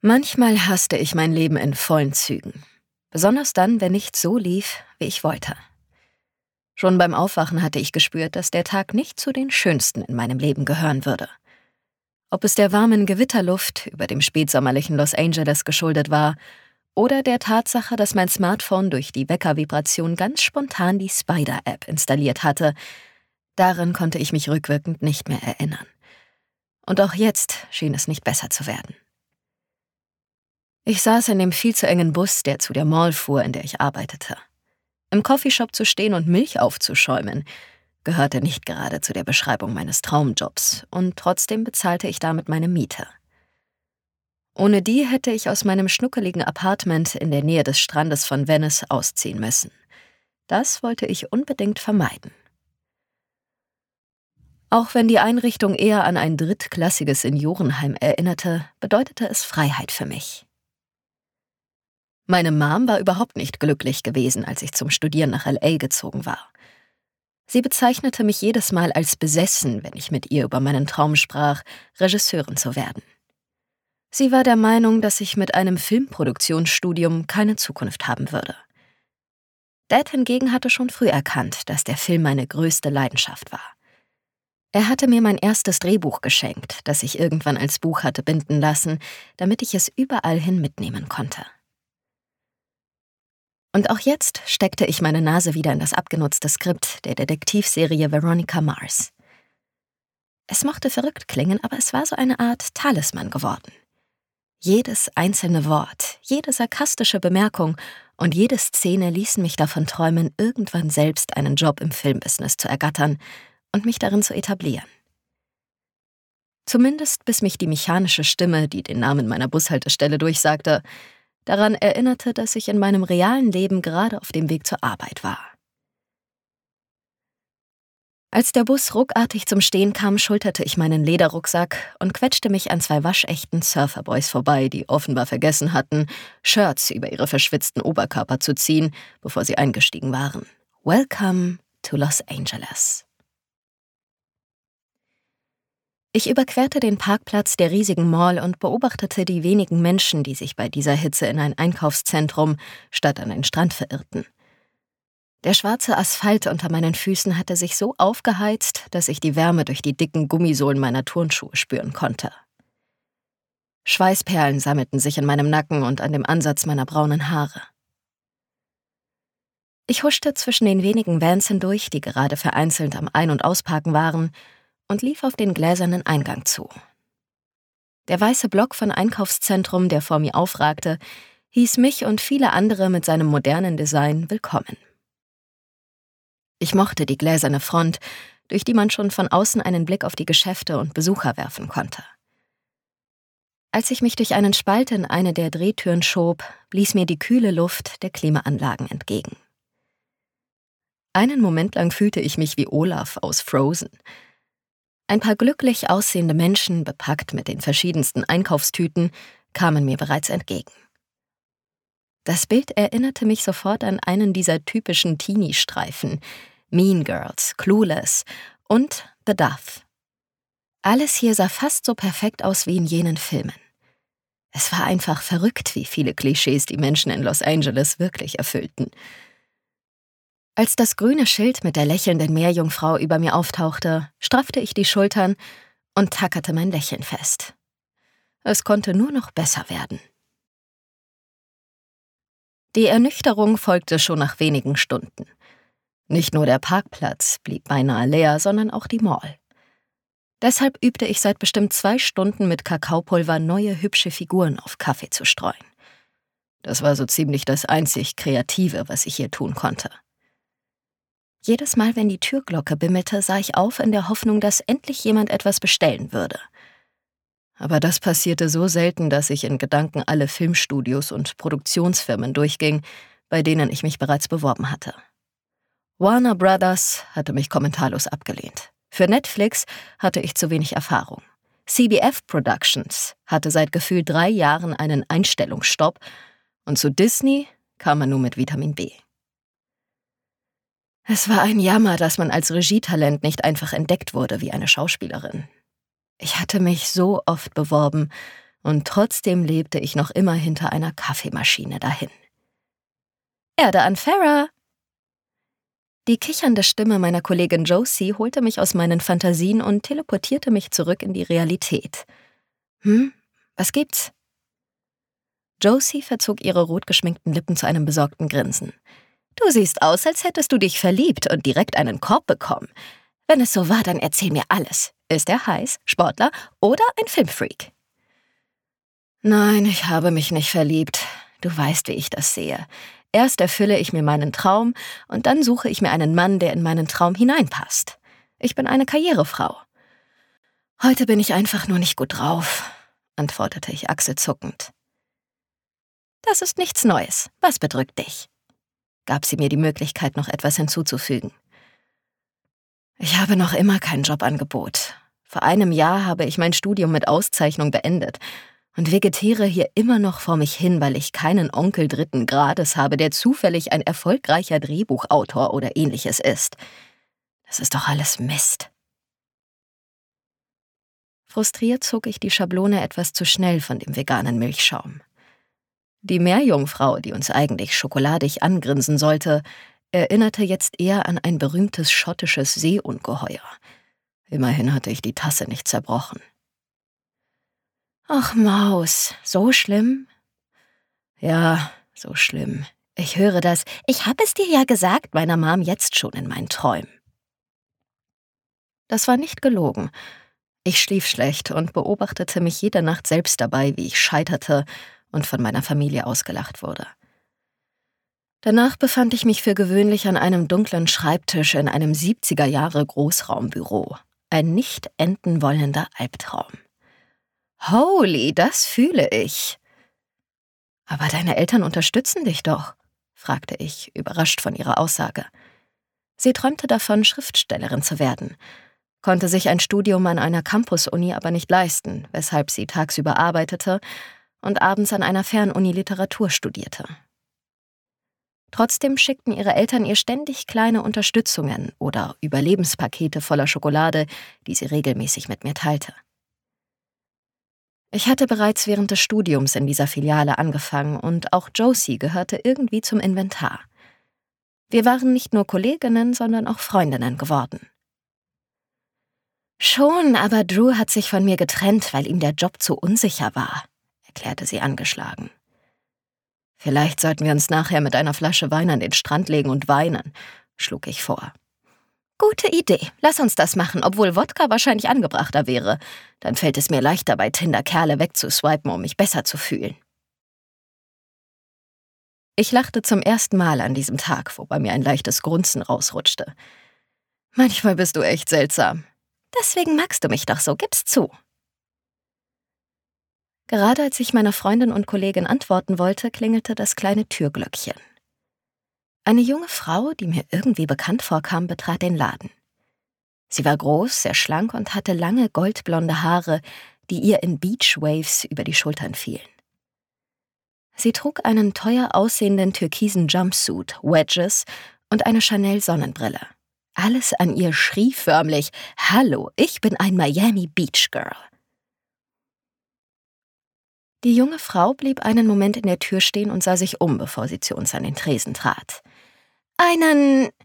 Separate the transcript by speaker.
Speaker 1: Manchmal hasste ich mein Leben in vollen Zügen. Besonders dann, wenn nichts so lief, wie ich wollte. Schon beim Aufwachen hatte ich gespürt, dass der Tag nicht zu den schönsten in meinem Leben gehören würde. Ob es der warmen Gewitterluft über dem spätsommerlichen Los Angeles geschuldet war oder der Tatsache, dass mein Smartphone durch die Weckervibration ganz spontan die Spider-App installiert hatte, daran konnte ich mich rückwirkend nicht mehr erinnern. Und auch jetzt schien es nicht besser zu werden. Ich saß in dem viel zu engen Bus, der zu der Mall fuhr, in der ich arbeitete. Im Coffeeshop zu stehen und Milch aufzuschäumen, gehörte nicht gerade zu der Beschreibung meines Traumjobs, und trotzdem bezahlte ich damit meine Miete. Ohne die hätte ich aus meinem schnuckeligen Apartment in der Nähe des Strandes von Venice ausziehen müssen. Das wollte ich unbedingt vermeiden. Auch wenn die Einrichtung eher an ein drittklassiges Seniorenheim erinnerte, bedeutete es Freiheit für mich. Meine Mom war überhaupt nicht glücklich gewesen, als ich zum Studieren nach L.A. gezogen war. Sie bezeichnete mich jedes Mal als besessen, wenn ich mit ihr über meinen Traum sprach, Regisseurin zu werden. Sie war der Meinung, dass ich mit einem Filmproduktionsstudium keine Zukunft haben würde. Dad hingegen hatte schon früh erkannt, dass der Film meine größte Leidenschaft war. Er hatte mir mein erstes Drehbuch geschenkt, das ich irgendwann als Buch hatte binden lassen, damit ich es überall hin mitnehmen konnte. Und auch jetzt steckte ich meine Nase wieder in das abgenutzte Skript der Detektivserie Veronica Mars. Es mochte verrückt klingen, aber es war so eine Art Talisman geworden. Jedes einzelne Wort, jede sarkastische Bemerkung und jede Szene ließen mich davon träumen, irgendwann selbst einen Job im Filmbusiness zu ergattern und mich darin zu etablieren. Zumindest bis mich die mechanische Stimme, die den Namen meiner Bushaltestelle durchsagte, daran erinnerte, dass ich in meinem realen Leben gerade auf dem Weg zur Arbeit war. Als der Bus ruckartig zum Stehen kam, schulterte ich meinen Lederrucksack und quetschte mich an 2 waschechten Surferboys vorbei, die offenbar vergessen hatten, Shirts über ihre verschwitzten Oberkörper zu ziehen, bevor sie eingestiegen waren. Welcome to Los Angeles. Ich überquerte den Parkplatz der riesigen Mall und beobachtete die wenigen Menschen, die sich bei dieser Hitze in ein Einkaufszentrum statt an den Strand verirrten. Der schwarze Asphalt unter meinen Füßen hatte sich so aufgeheizt, dass ich die Wärme durch die dicken Gummisohlen meiner Turnschuhe spüren konnte. Schweißperlen sammelten sich in meinem Nacken und an dem Ansatz meiner braunen Haare. Ich huschte zwischen den wenigen Vans hindurch, die gerade vereinzelt am Ein- und Ausparken waren, und lief auf den gläsernen Eingang zu. Der weiße Block von Einkaufszentrum, der vor mir aufragte, hieß mich und viele andere mit seinem modernen Design willkommen. Ich mochte die gläserne Front, durch die man schon von außen einen Blick auf die Geschäfte und Besucher werfen konnte. Als ich mich durch einen Spalt in eine der Drehtüren schob, blies mir die kühle Luft der Klimaanlagen entgegen. Einen Moment lang fühlte ich mich wie Olaf aus Frozen. Ein paar glücklich aussehende Menschen, bepackt mit den verschiedensten Einkaufstüten, kamen mir bereits entgegen. Das Bild erinnerte mich sofort an einen dieser typischen Teenie-Streifen, Mean Girls, Clueless und The Duff. Alles hier sah fast so perfekt aus wie in jenen Filmen. Es war einfach verrückt, wie viele Klischees die Menschen in Los Angeles wirklich erfüllten. Als das grüne Schild mit der lächelnden Meerjungfrau über mir auftauchte, straffte ich die Schultern und tackerte mein Lächeln fest. Es konnte nur noch besser werden. Die Ernüchterung folgte schon nach wenigen Stunden. Nicht nur der Parkplatz blieb beinahe leer, sondern auch die Mall. Deshalb übte ich seit bestimmt 2 Stunden mit Kakaopulver neue hübsche Figuren auf Kaffee zu streuen. Das war so ziemlich das einzig Kreative, was ich hier tun konnte. Jedes Mal, wenn die Türglocke bimmelte, sah ich auf in der Hoffnung, dass endlich jemand etwas bestellen würde. Aber das passierte so selten, dass ich in Gedanken alle Filmstudios und Produktionsfirmen durchging, bei denen ich mich bereits beworben hatte. Warner Brothers hatte mich kommentarlos abgelehnt. Für Netflix hatte ich zu wenig Erfahrung. CBF Productions hatte seit gefühlt 3 Jahren einen Einstellungsstopp und zu Disney kam man nur mit Vitamin B. Es war ein Jammer, dass man als Regietalent nicht einfach entdeckt wurde wie eine Schauspielerin. Ich hatte mich so oft beworben Und trotzdem lebte ich noch immer hinter einer Kaffeemaschine dahin. »Erde an Farrah!« Die kichernde Stimme meiner Kollegin Josie holte mich aus meinen Fantasien und teleportierte mich zurück in die Realität. Was gibt's? Josie verzog ihre rot geschminkten Lippen zu einem besorgten Grinsen. »Du siehst aus, als hättest du dich verliebt und direkt einen Korb bekommen. Wenn es so war, dann erzähl mir alles. Ist er heiß, Sportler oder ein Filmfreak?« »Nein, ich habe mich nicht verliebt. Du weißt, wie ich das sehe. Erst erfülle ich mir meinen Traum und dann suche ich mir einen Mann, der in meinen Traum hineinpasst. Ich bin eine Karrierefrau.« »Heute bin ich einfach nur nicht gut drauf«, antwortete ich achselzuckend. »Das ist nichts Neues. Was bedrückt dich?«, gab sie mir die Möglichkeit, noch etwas hinzuzufügen. »Ich habe noch immer kein Jobangebot. Vor einem Jahr habe ich mein Studium mit Auszeichnung beendet und vegetiere hier immer noch vor mich hin, weil ich keinen Onkel 3. Grades habe, der zufällig ein erfolgreicher Drehbuchautor oder ähnliches ist. Das ist doch alles Mist.« Frustriert zog ich die Schablone etwas zu schnell von dem veganen Milchschaum. Die Meerjungfrau, die uns eigentlich schokoladig angrinsen sollte, erinnerte jetzt eher an ein berühmtes schottisches Seeungeheuer. Immerhin hatte ich die Tasse nicht zerbrochen. »Ach Maus, so schlimm?« »Ja, so schlimm. Ich höre das. Ich habe es dir ja gesagt, meiner Mom jetzt schon in meinen Träumen.« Das war nicht gelogen. Ich schlief schlecht und beobachtete mich jede Nacht selbst dabei, wie ich scheiterte und von meiner Familie ausgelacht wurde. Danach befand ich mich für gewöhnlich an einem dunklen Schreibtisch in einem 70er-Jahre-Großraumbüro. Ein nicht enden wollender Albtraum. »Holy, das fühle ich!« »Aber deine Eltern unterstützen dich doch«, fragte ich, überrascht von ihrer Aussage. Sie träumte davon, Schriftstellerin zu werden, konnte sich ein Studium an einer Campus-Uni aber nicht leisten, weshalb sie tagsüber arbeitete und abends an einer Fernuni Literatur studierte. Trotzdem schickten ihre Eltern ihr ständig kleine Unterstützungen oder Überlebenspakete voller Schokolade, die sie regelmäßig mit mir teilte. Ich hatte bereits während des Studiums in dieser Filiale angefangen und auch Josie gehörte irgendwie zum Inventar. Wir waren nicht nur Kolleginnen, sondern auch Freundinnen geworden. »Schon, aber Drew hat sich von mir getrennt, weil ihm der Job zu unsicher war«, erklärte sie angeschlagen. »Vielleicht sollten wir uns nachher mit einer Flasche Wein an den Strand legen und weinen«, schlug ich vor. »Gute Idee. Lass uns das machen, obwohl Wodka wahrscheinlich angebrachter wäre. Dann fällt es mir leichter, bei Tinder Kerle wegzuswipen, um mich besser zu fühlen.« Ich lachte zum ersten Mal an diesem Tag, wobei mir ein leichtes Grunzen rausrutschte. »Manchmal bist du echt seltsam. Deswegen magst du mich doch so, gib's zu.« Gerade als ich meiner Freundin und Kollegin antworten wollte, klingelte das kleine Türglöckchen. Eine junge Frau, die mir irgendwie bekannt vorkam, betrat den Laden. Sie war groß, sehr schlank und hatte lange goldblonde Haare, die ihr in Beachwaves über die Schultern fielen. Sie trug einen teuer aussehenden türkisen Jumpsuit, Wedges und eine Chanel-Sonnenbrille. Alles an ihr schrie förmlich: »Hallo, ich bin ein Miami Beach Girl.« Die junge Frau blieb einen Moment in der Tür stehen und sah sich um, bevor sie zu uns an den Tresen trat. »Einen